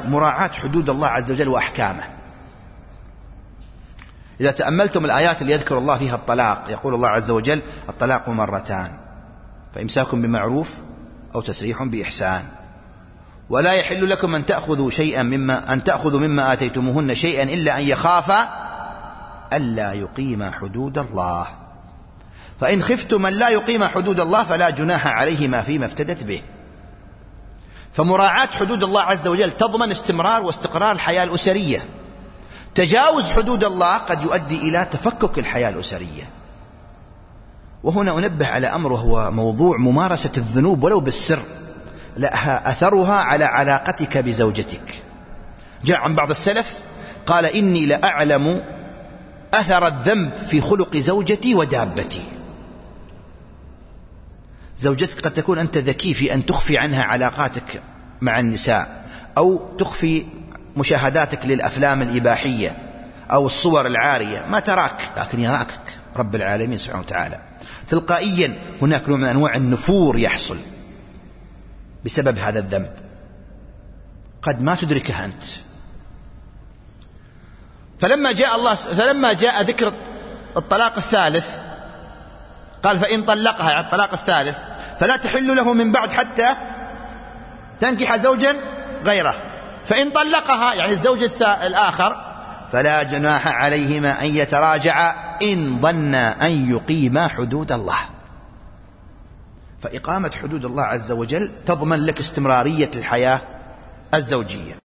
مراعاة حدود الله عز وجل وأحكامه. إذا تأملتم الآيات اللي يذكر الله فيها الطلاق، يقول الله عز وجل: الطلاق مرتان، فإمساك بمعروف أو تسريح بإحسان، ولا يحل لكم أن تأخذوا مما آتيتموهن شيئا إلا أن يخافا ألا يقيما حدود الله، فإن خفتم أن لا يقيما حدود الله فلا جناح عليهما فيما افتدت به. فمراعاة حدود الله عز وجل تضمن استمرار واستقرار الحياة الأسرية. تجاوز حدود الله قد يؤدي إلى تفكك الحياة الأسرية. وهنا أنبه على أمر، وهو موضوع ممارسة الذنوب ولو بالسر لها أثرها على علاقتك بزوجتك. جاء عن بعض السلف قال: إني لأعلم أثر الذنب في خلق زوجتي ودابتي. زوجتك قد تكون أنت ذكي في أن تخفي عنها علاقاتك مع النساء، أو تخفي مشاهداتك للأفلام الإباحية أو الصور العارية، ما تراك، لكن يراك رب العالمين سبحانه وتعالى. تلقائيا هناك نوع من أنواع النفور يحصل بسبب هذا الذنب قد ما تدركه أنت. فلما جاء ذكر الطلاق الثالث قال: فإن طلقها، على الطلاق الثالث، فلا تحل له من بعد حتى تنكح زوجا غيره. فإن طلقها، يعني الزوج الآخر، فلا جناح عليهما أن يتراجعا إن ظنا أن يقيما حدود الله. فإقامة حدود الله عز وجل تضمن لك استمرارية الحياة الزوجية.